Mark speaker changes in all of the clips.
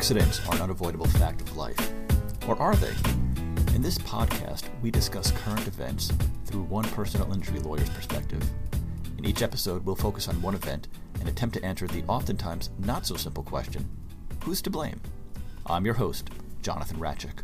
Speaker 1: Accidents are an unavoidable fact of life. Or are they? In this podcast, we discuss current events through one personal injury lawyer's perspective. In each episode, we'll focus on one event and attempt to answer the oftentimes not so simple question, who's to blame? I'm your host, Jonathan Ratchick.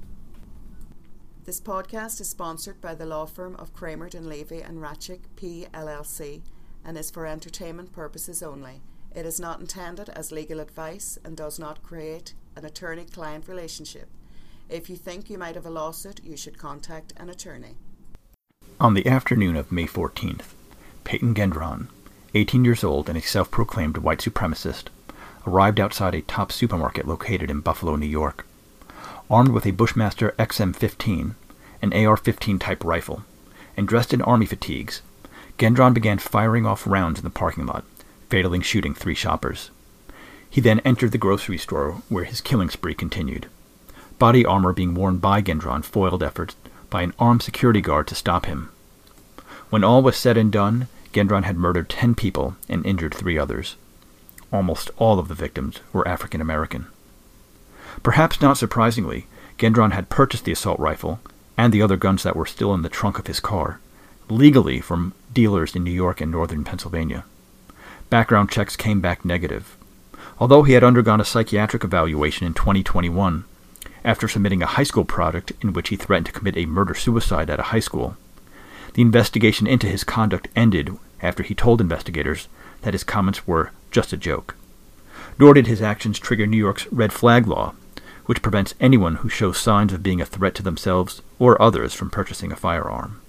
Speaker 2: This podcast is sponsored by the law firm of Kramer, Dunleavy and Ratchick, PLLC, and is for entertainment purposes only. It is not intended as legal advice and does not create an attorney-client relationship. If you think you might have a lawsuit, you should contact an attorney.
Speaker 1: On the afternoon of May 14th, Peyton Gendron, 18 years old and a self-proclaimed white supremacist, arrived outside a Tops supermarket located in Buffalo, New York. Armed with a Bushmaster XM-15, an AR-15 type rifle, and dressed in army fatigues, Gendron began firing off rounds in the parking lot, fatally shooting 3 shoppers. He then entered the grocery store where his killing spree continued. Body armor being worn by Gendron foiled efforts by an armed security guard to stop him. When all was said and done, Gendron had murdered 10 people and injured 3 others. Almost all of the victims were African American. Perhaps not surprisingly, Gendron had purchased the assault rifle and the other guns that were still in the trunk of his car, legally from dealers in New York and northern Pennsylvania. Background checks came back negative. Although he had undergone a psychiatric evaluation in 2021, after submitting a high school project in which he threatened to commit a murder-suicide at a high school, the investigation into his conduct ended after he told investigators that his comments were just a joke. Nor did his actions trigger New York's red flag law, which prevents anyone who shows signs of being a threat to themselves or others from purchasing a firearm.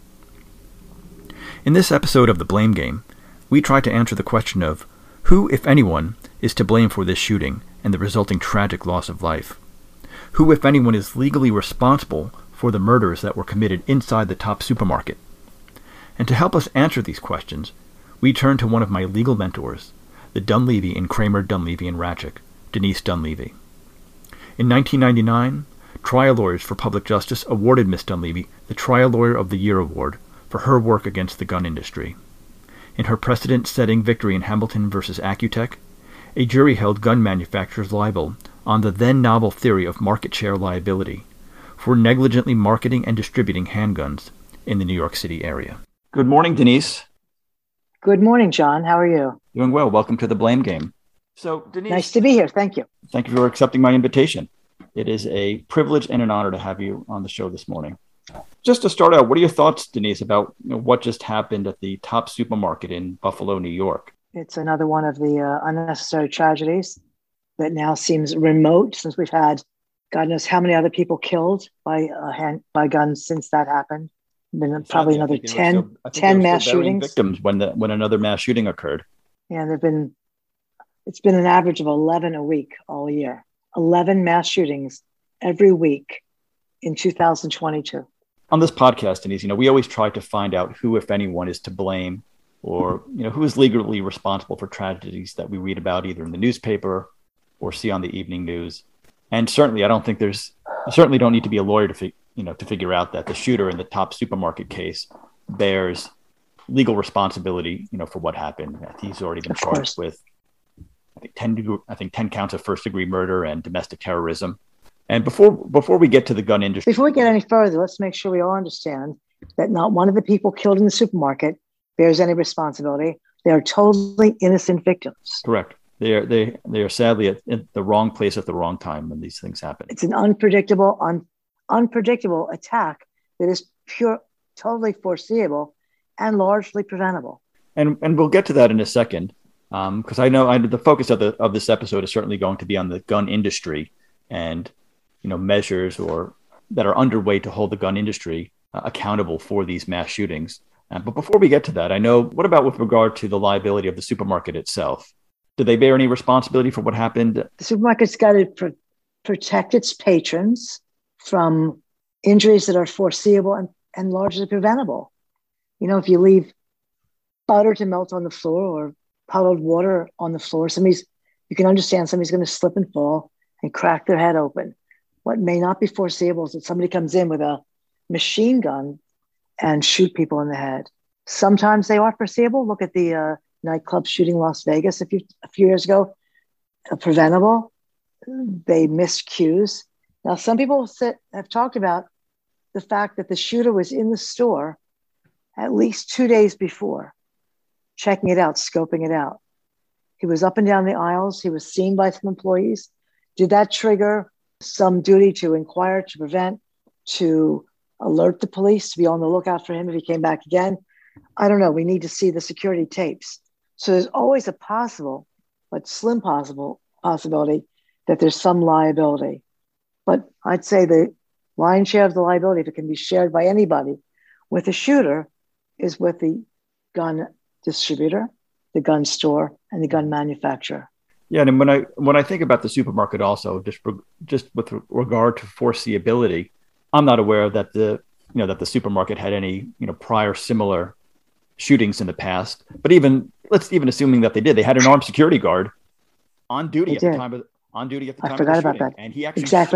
Speaker 1: In this episode of The Blame Game, we try to answer the question of who, if anyone, is to blame for this shooting and the resulting tragic loss of life. Who, if anyone, is legally responsible for the murders that were committed inside the Tops supermarket? And to help us answer these questions, we turn to one of my legal mentors, the Dunleavy and Kramer, Dunleavy and Ratchick, Denise Dunleavy. In 1999, trial lawyers for public justice awarded Miss Dunleavy the Trial Lawyer of the Year award for her work against the gun industry. In her precedent-setting victory in Hamilton v. Accutech, a jury held gun manufacturers liable on the then-novel theory of market share liability for negligently marketing and distributing handguns in the New York City area. Good morning, Denise.
Speaker 3: Good morning, John. How are you?
Speaker 1: Doing well. Welcome to The Blame Game. So, Denise,
Speaker 3: nice to be here. Thank you.
Speaker 1: Thank you for accepting my invitation. It is a privilege and an honor to have you on the show this morning. Just to start out, what are your thoughts, Denise, about what just happened at the Tops supermarket in Buffalo, New York?
Speaker 3: It's another one of the unnecessary tragedies that now seems remote, since we've had God knows how many other people killed by guns since that happened. Been probably another 10 mass shootings.
Speaker 1: Victims when another mass shooting occurred.
Speaker 3: Yeah, it's been an average of 11 a week all year. 11 mass shootings every week in 2022.
Speaker 1: On this podcast, Denise, we always try to find out who, if anyone, is to blame, or who is legally responsible for tragedies that we read about either in the newspaper or see on the evening news. And certainly, you certainly don't need to be a lawyer to figure out that the shooter in the Tops supermarket case bears legal responsibility, for what happened. He's already been charged with, I think 10 counts of first-degree murder and domestic terrorism. And before we get to the gun industry,
Speaker 3: before we get any further, let's make sure we all understand that not one of the people killed in the supermarket bears any responsibility. They are totally innocent victims.
Speaker 1: Correct. They are sadly at the wrong place at the wrong time when these things happen.
Speaker 3: It's an unpredictable attack that is totally foreseeable and largely preventable.
Speaker 1: And we'll get to that in a second, because I know the focus of this episode is certainly going to be on the gun industry and measures that are underway to hold the gun industry accountable for these mass shootings. But before we get to that, what about with regard to the liability of the supermarket itself? Do they bear any responsibility for what happened?
Speaker 3: The supermarket's got to protect its patrons from injuries that are foreseeable and largely preventable. If you leave butter to melt on the floor or puddled water on the floor, you can understand somebody's going to slip and fall and crack their head open. What may not be foreseeable is that somebody comes in with a machine gun and shoot people in the head. Sometimes they are foreseeable. Look at the nightclub shooting in Las Vegas a few years ago. Preventable. they missed cues. Now, some people have talked about the fact that the shooter was in the store at least 2 days before, checking it out, scoping it out. He was up and down the aisles. He was seen by some employees. Did that trigger some duty to inquire, to prevent, to alert the police, to be on the lookout for him if he came back again? I don't know. We need to see the security tapes. So there's always a possible, but slim possibility that there's some liability. But I'd say the lion's share of the liability, if it can be shared by anybody with the shooter, is with the gun distributor, the gun store, and the gun manufacturer.
Speaker 1: Yeah, and when I think about the supermarket, also just with regard to foreseeability, I'm not aware that the supermarket had any prior similar shootings in the past. But let's even assuming that they had an armed security guard on duty at the time of
Speaker 3: I forgot about that.
Speaker 1: And he actually shot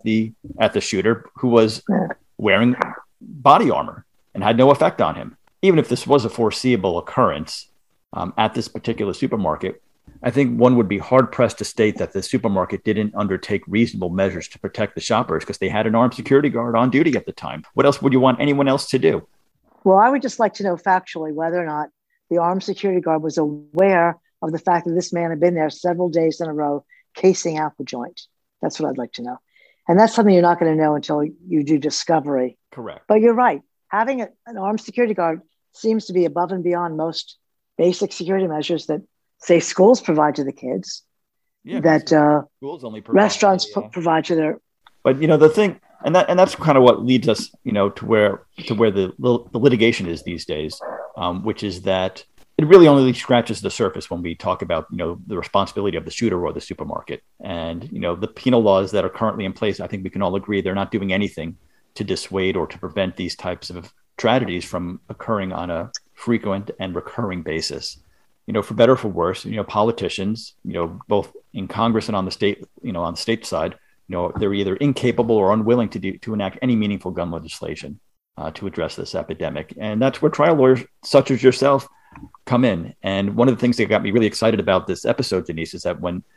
Speaker 1: at the shooter, who was wearing body armor and had no effect on him. Even if this was a foreseeable occurrence at this particular supermarket, I think one would be hard-pressed to state that the supermarket didn't undertake reasonable measures to protect the shoppers because they had an armed security guard on duty at the time. What else would you want anyone else to do?
Speaker 3: Well, I would just like to know factually whether or not the armed security guard was aware of the fact that this man had been there several days in a row casing out the joint. That's what I'd like to know. And that's something you're not going to know until you do discovery.
Speaker 1: Correct.
Speaker 3: But you're right. Having an armed security guard seems to be above and beyond most basic security measures that, say, schools provide to the kids, that
Speaker 1: schools only provide
Speaker 3: restaurants provide to their.
Speaker 1: But the thing, and that's kind of what leads us, to where the litigation is these days, which is that it really only scratches the surface when we talk about the responsibility of the shooter or the supermarket, and the penal laws that are currently in place. I think we can all agree they're not doing anything to dissuade or to prevent these types of tragedies from occurring on a frequent and recurring basis. For better or for worse, politicians, both in Congress and on the state, on the state side, they're either incapable or unwilling to enact any meaningful gun legislation to address this epidemic. And that's where trial lawyers such as yourself come in. And one of the things that got me really excited about this episode, Denise, is that when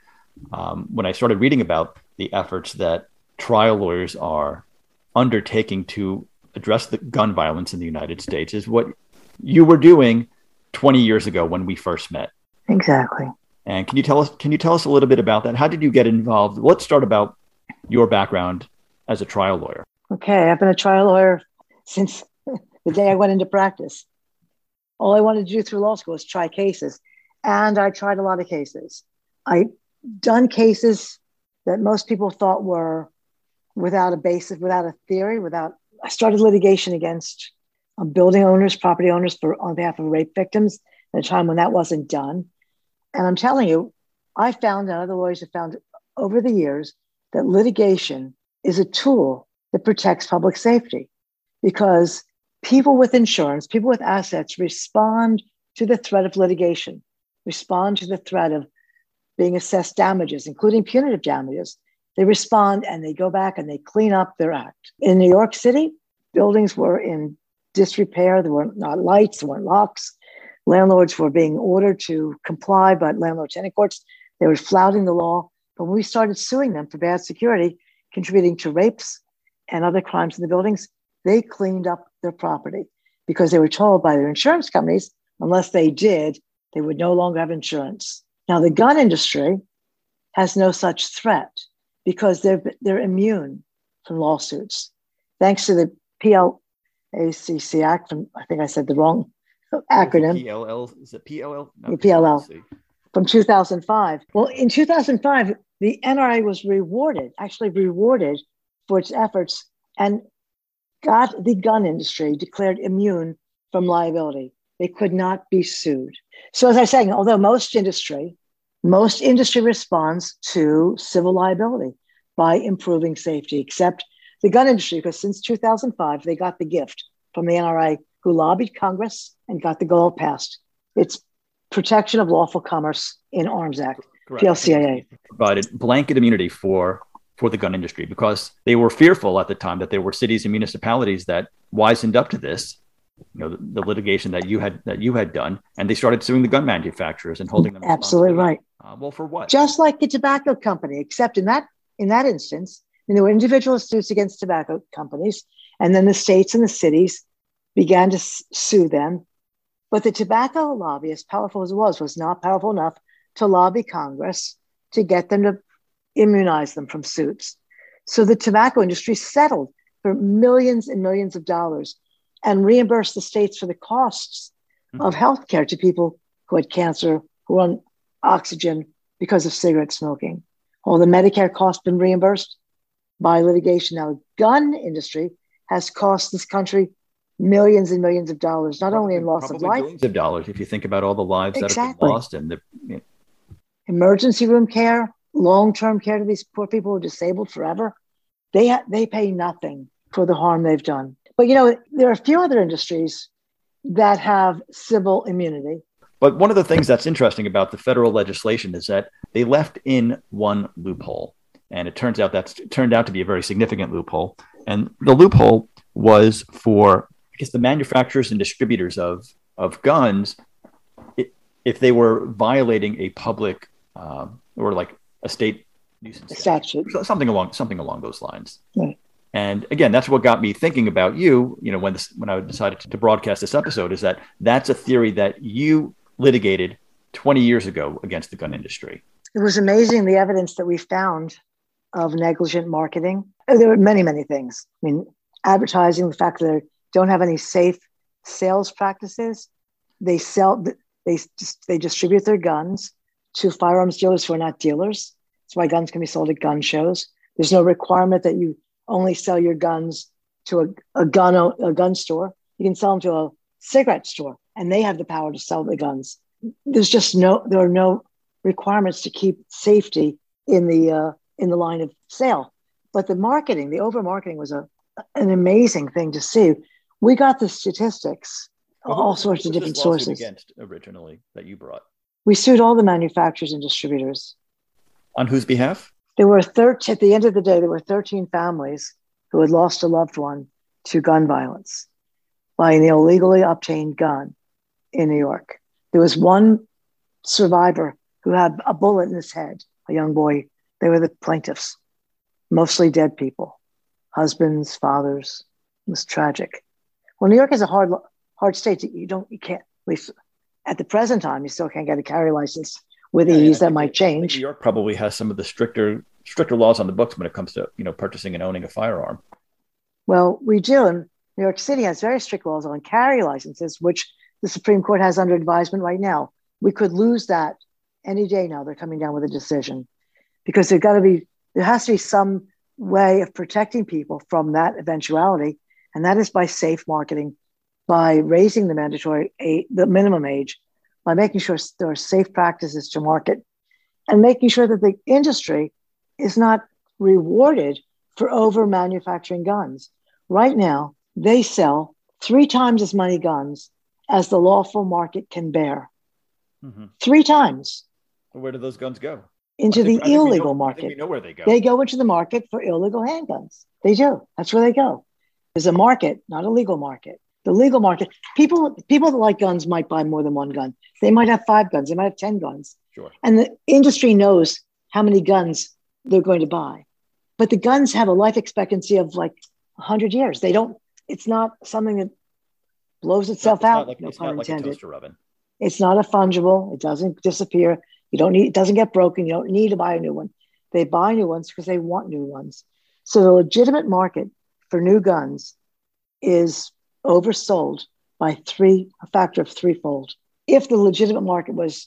Speaker 1: I started reading about the efforts that trial lawyers are undertaking to address the gun violence in the United States, is what you were doing 20 years ago when we first met.
Speaker 3: Exactly.
Speaker 1: And can you tell us a little bit about that? How did you get involved? Let's start about your background as a trial lawyer.
Speaker 3: Okay, I've been a trial lawyer since the day I went into practice. All I wanted to do through law school was try cases. And I tried a lot of cases. I done cases that most people thought were without a basis, without a theory, I started litigation against building owners, property owners on behalf of rape victims at a time when that wasn't done. And I'm telling you, I found, and other lawyers have found over the years, that litigation is a tool that protects public safety, because people with insurance, people with assets respond to the threat of litigation, respond to the threat of being assessed damages, including punitive damages. They respond and they go back and they clean up their act. In New York City, buildings were in disrepair. There were not lights, there weren't locks. Landlords were being ordered to comply, but landlord-tenant courts, they were flouting the law. But when we started suing them for bad security, contributing to rapes and other crimes in the buildings, they cleaned up their property because they were told by their insurance companies, unless they did, they would no longer have insurance. Now, the gun industry has no such threat because they're immune from lawsuits. Thanks to the PLACC Act, I think I said the wrong acronym.
Speaker 1: PLL, is it PLL? No,
Speaker 3: PLL. From 2005. Well, in 2005, the NRA was rewarded for its efforts and got the gun industry declared immune from liability. They could not be sued. So as I was saying, although most industry responds to civil liability by improving safety, except the gun industry, because since 2005, they got the gift from the NRA, who lobbied Congress and got the goal passed. It's Protection of Lawful Commerce in Arms Act, correct. PLCAA.
Speaker 1: Provided blanket immunity for the gun industry because they were fearful at the time that there were cities and municipalities that wisened up to this the litigation that you had done, and they started suing the gun manufacturers and holding them
Speaker 3: absolutely right.
Speaker 1: Well, for what?
Speaker 3: Just like the tobacco company, except in that instance, there were individual suits against tobacco companies, and then the states and the cities began to sue them. But the tobacco lobby, as powerful as it was not powerful enough to lobby Congress to get them to immunize them from suits. So the tobacco industry settled for millions and millions of dollars and reimbursed the states for the costs of healthcare to people who had cancer, who were on oxygen because of cigarette smoking. All the Medicare costs been reimbursed by litigation. Now, the gun industry has cost this country millions and millions of dollars, not only in loss of life.
Speaker 1: Billions of dollars, if you think about all the lives that have been lost. And
Speaker 3: emergency room care, long-term care to these poor people who are disabled forever. They pay nothing for the harm they've done. But, there are a few other industries that have civil immunity.
Speaker 1: But one of the things that's interesting about the federal legislation is that they left in one loophole. And it turned out to be a very significant loophole. And the loophole was for, I guess, the manufacturers and distributors of guns, if they were violating a public or like a state nuisance statute, something along those lines.
Speaker 3: Right.
Speaker 1: And again, that's what got me thinking about you. When I decided to broadcast this episode, is that that's a theory that you litigated 20 years ago against the gun industry.
Speaker 3: It was amazing, the evidence that we found of negligent marketing. There were many, many things. I mean, advertising, the fact that they don't have any safe sales practices. They distribute their guns to firearms dealers who are not dealers. That's why guns can be sold at gun shows. There's no requirement that you only sell your guns to a gun store. You can sell them to a cigarette store, and they have the power to sell the guns. There are no requirements to keep safety in the line of sale. But the over marketing was an amazing thing to see. We got the statistics, all sorts of different sources.
Speaker 1: Against originally that you brought?
Speaker 3: We sued all the manufacturers and distributors.
Speaker 1: On whose behalf?
Speaker 3: There were at the end of the day, there were 13 families who had lost a loved one to gun violence by an illegally obtained gun in New York. There was one survivor who had a bullet in his head, a young boy. They were the plaintiffs, mostly dead people, husbands, fathers. It was tragic. Well, New York is a hard state. You can't, at least at the present time, you still can't get a carry license with ease. That might change.
Speaker 1: New York probably has some of the stricter laws on the books when it comes to purchasing and owning a firearm.
Speaker 3: Well, we do, and New York City has very strict laws on carry licenses, which the Supreme Court has under advisement right now. We could lose that any day now. They're coming down with a decision because there has to be some way of protecting people from that eventuality, and that is by safe marketing, by raising the minimum age, by making sure there are safe practices to market, and making sure that the industry is not rewarded for over manufacturing guns. Right now, they sell 3 times as many guns as the lawful market can bear. 3 times.
Speaker 1: Where do those guns go?
Speaker 3: Into the illegal market.
Speaker 1: We know where they go.
Speaker 3: They go into the market for illegal handguns. They do. That's where they go. There's a market, not a legal market. The legal market, people that like guns might buy more than one gun. They might have 5 guns. They might have 10 guns.
Speaker 1: Sure.
Speaker 3: And the industry knows how many guns they're going to buy. But the guns have a life expectancy of like 100 years. It's not something that blows itself out.
Speaker 1: It's not like a toaster oven.
Speaker 3: It's not a fungible. It doesn't disappear. It doesn't get broken. You don't need to buy a new one. They buy new ones because they want new ones. So the legitimate market for new guns is oversold by a factor of 3-fold. If the legitimate market was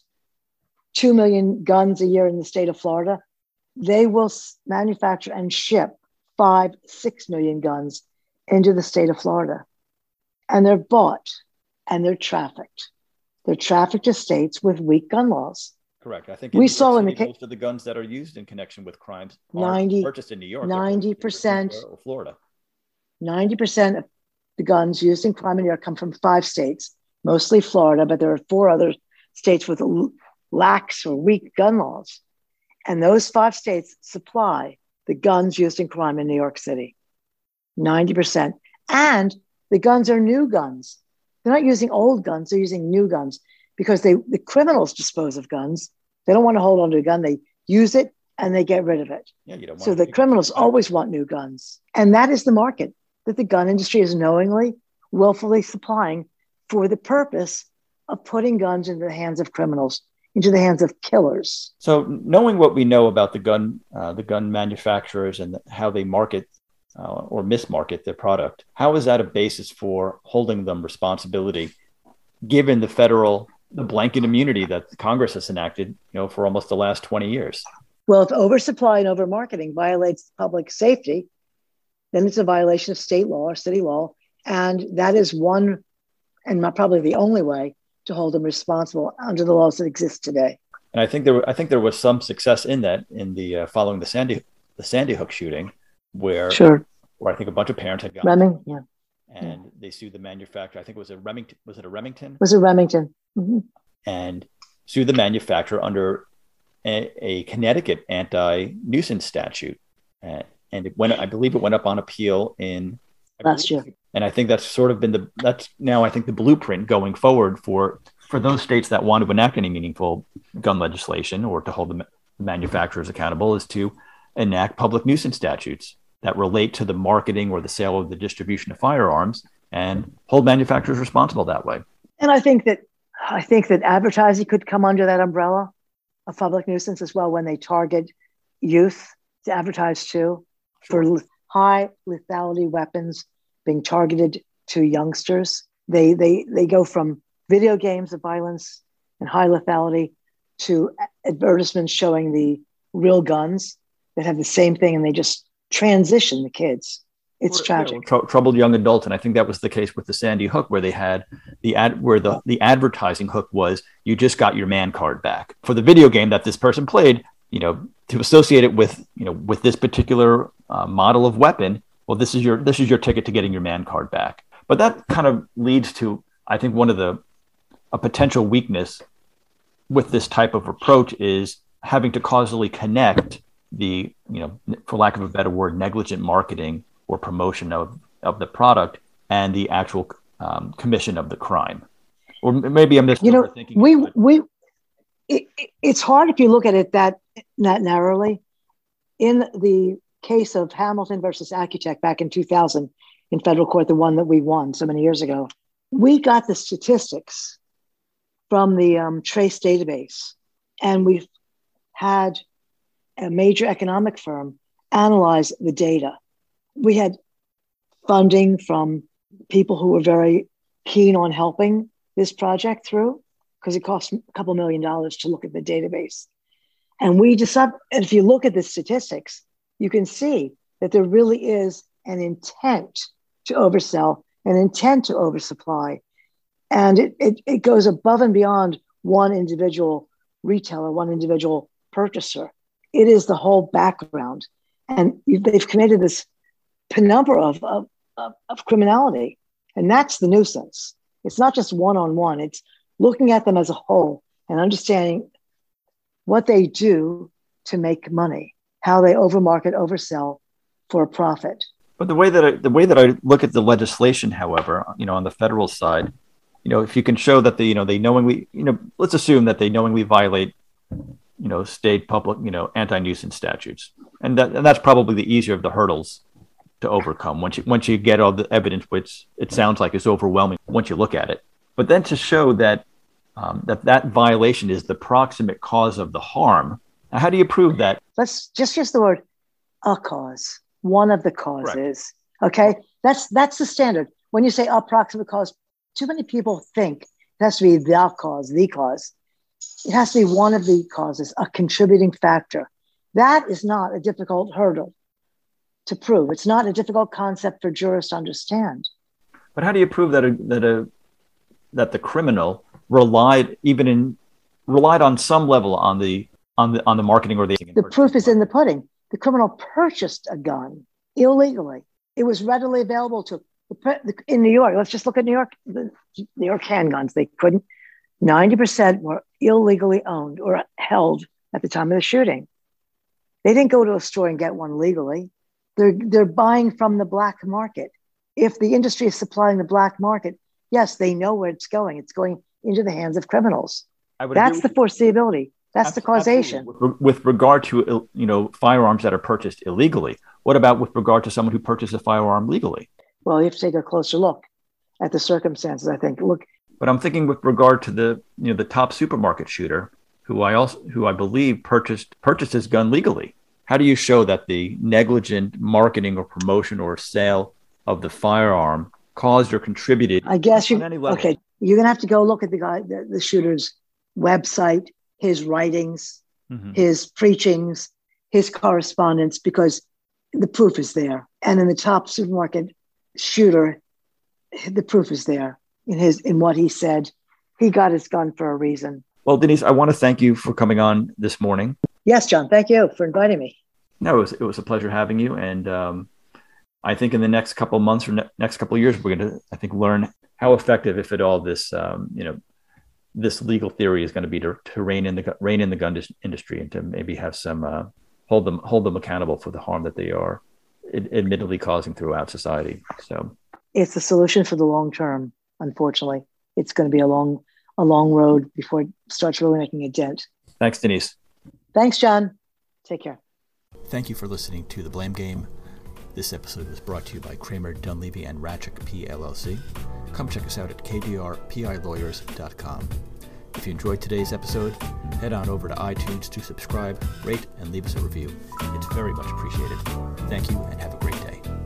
Speaker 3: 2 million guns a year in the state of Florida, they will manufacture and ship 5-6 million guns into the state of Florida. And they're bought and they're trafficked. They're trafficked to states with weak gun laws.
Speaker 1: Correct. I think
Speaker 3: most
Speaker 1: of the guns that are used in connection with crimes are purchased in New York.
Speaker 3: 90%
Speaker 1: or Florida.
Speaker 3: 90% of the guns used in crime in New York come from 5 states, mostly Florida, but there are 4 other states with lax or weak gun laws. And those 5 states supply the guns used in crime in New York City. 90%. And the guns are new guns. They're not using old guns, they're using new guns because the criminals dispose of guns. They don't want to hold on to a gun. They use it and they get rid of it.
Speaker 1: Yeah, you don't want
Speaker 3: so the criminals always want new guns. And that is the market that the gun industry is knowingly, willfully supplying for the purpose of putting guns into the hands of criminals, into the hands of killers.
Speaker 1: So knowing what we know about the gun manufacturers and how they market or mismarket their product, how is that a basis for holding them responsibility, given the blanket immunity that Congress has enacted, for almost the last 20 years?
Speaker 3: Well, if oversupply and overmarketing violates public safety, then it's a violation of state law or city law. And that is one, and not probably the only way, to hold them responsible under the laws that exist today.
Speaker 1: And I think there was some success in that in the following the Sandy Hook shooting, where I think a bunch of parents had gotten and they sued the manufacturer. I think it was a Remington. Was it a Remington?
Speaker 3: It was a Remington. Mm-hmm.
Speaker 1: And sued the manufacturer under a Connecticut anti-nuisance statute, and I believe it went up on appeal in
Speaker 3: last year.
Speaker 1: And I think that's sort of been that's now I think the blueprint going forward for those states that want to enact any meaningful gun legislation or to hold the manufacturers accountable, is to enact public nuisance statutes that relate to the marketing or the sale or the distribution of firearms and hold manufacturers responsible that way.
Speaker 3: And I think that advertising could come under that umbrella of public nuisance as well, when they target youth to advertise to for high lethality weapons being targeted to youngsters. They go from video games of violence and high lethality to advertisements showing the real guns that have the same thing, and they just transition the kids. It's tragic.
Speaker 1: Troubled young adults, and I think that was the case with the Sandy Hook, where they had the advertising hook was, you just got your man card back for the video game that this person played. To associate it with this particular model of weapon. Well, this is your ticket to getting your man card back. But that kind of leads to, I think, a potential weakness with this type of approach is having to causally connect the, for lack of a better word, negligent marketing or promotion of the product and the actual commission of the crime. Or maybe I'm just overthinking.
Speaker 3: It's hard if you look at it that narrowly. In the case of Hamilton versus Accutech back in 2000 in federal court, the one that we won so many years ago, we got the statistics from the Trace database, and we've had a major economic firm analyze the data. We had funding from people who were very keen on helping this project through, because it cost a couple $1 million to look at the database. And we decided, and if you look at the statistics, you can see that there really is an intent to oversell, an intent to oversupply. And it goes above and beyond one individual retailer, one individual purchaser. It is the whole background. And they've committed this penumbra of criminality. And that's the nuisance. It's not just one-on-one. It's looking at them as a whole and understanding what they do to make money, how they overmarket, oversell for a profit.
Speaker 1: But the way that I look at the legislation, however, on the federal side, if you can show that they knowingly, let's assume that they knowingly violate, state public, anti-nuisance statutes, and that's probably the easier of the hurdles to overcome once you get all the evidence, which it sounds like is overwhelming once you look at it. But then to show that that violation is the proximate cause of the harm, how do you prove that? Let's
Speaker 3: just use the word a cause, one of the causes. Right. Okay, that's the standard. When you say a proximate cause, too many people think it has to be the cause. It has to be one of the causes, a contributing factor. That is not a difficult hurdle to prove. It's not a difficult concept for jurists to understand.
Speaker 1: But how do you prove that the criminal relied on some level on the marketing or the
Speaker 3: proof is in the pudding. The criminal purchased a gun illegally. It was readily available in New York. Let's just look at New York. The New York handguns. They couldn't. 90% were illegally owned or held at the time of the shooting. They didn't go to a store and get one legally. They're buying from the black market. If the industry is supplying the black market, Yes, they know where it's going. It's going into the hands of criminals.
Speaker 1: I would
Speaker 3: That's the foreseeability. That's the causation.
Speaker 1: With regard to, firearms that are purchased illegally, what about with regard to someone who purchased a firearm legally?
Speaker 3: Well, you have to take a closer look at the circumstances, I think. Look,
Speaker 1: but I'm thinking with regard to the top supermarket shooter who I believe purchased his gun legally. How do you show that the negligent marketing or promotion or sale of the firearm caused or contributed?
Speaker 3: I guess
Speaker 1: on any level?
Speaker 3: Okay. You're gonna have to go look at the shooter's website, his writings, his preachings, his correspondence, because the proof is there. And in the top supermarket shooter, the proof is there in what he said. He got his gun for a reason.
Speaker 1: Well, Denise, I want to thank you for coming on this morning.
Speaker 3: Yes, John. Thank you for inviting me.
Speaker 1: No, it was a pleasure having you. And I think in the next couple of months or next couple of years, we're going to, I think, learn how effective, if at all, this this legal theory is going to be to rein in the gun industry and to maybe have some hold them accountable for the harm that they are admittedly causing throughout society. So
Speaker 3: it's the solution for the long term. Unfortunately, it's going to be a long road before it starts really making a dent.
Speaker 1: Thanks, Denise.
Speaker 3: Thanks, John. Take care.
Speaker 1: Thank you for listening to The Blame Game. This episode was brought to you by Kramer, Dunleavy, and Ratchik PLLC. Come check us out at kdrpilawyers.com. If you enjoyed today's episode, head on over to iTunes to subscribe, rate, and leave us a review. It's very much appreciated. Thank you, and have a great day.